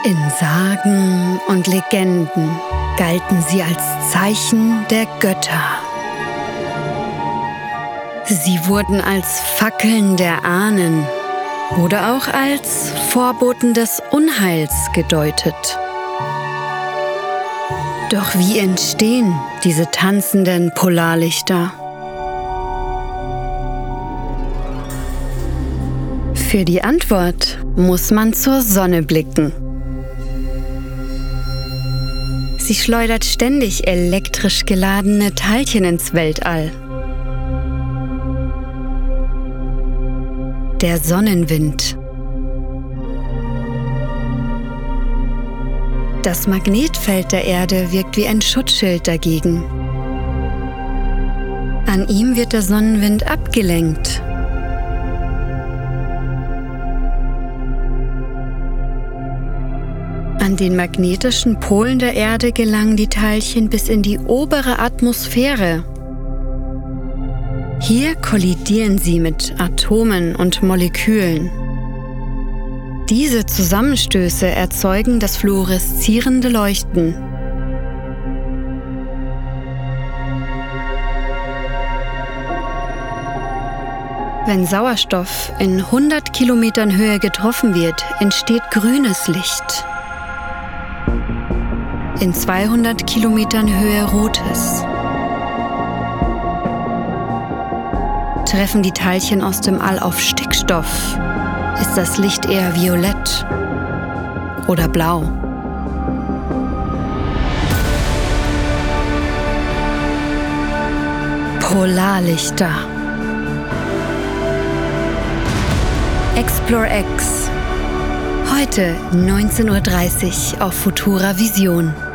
In Sagen und Legenden galten sie als Zeichen der Götter. Sie wurden als Fackeln der Ahnen oder auch als Vorboten des Unheils gedeutet. Doch wie entstehen diese tanzenden Polarlichter? Für die Antwort muss man zur Sonne blicken. Sie schleudert ständig elektrisch geladene Teilchen ins Weltall. Der Sonnenwind. Das Magnetfeld der Erde wirkt wie ein Schutzschild dagegen. An ihm wird der Sonnenwind abgelenkt. An den magnetischen Polen der Erde gelangen die Teilchen bis in die obere Atmosphäre. Hier kollidieren sie mit Atomen und Molekülen. Diese Zusammenstöße erzeugen das fluoreszierende Leuchten. Wenn Sauerstoff in 100 Kilometern Höhe getroffen wird, entsteht grünes Licht. In 200 Kilometern Höhe rotes. Treffen die Teilchen aus dem All auf Stickstoff, ist das Licht eher violett oder blau. Polarlichter. Explore X. Heute 19:30 Uhr auf Futura Vision.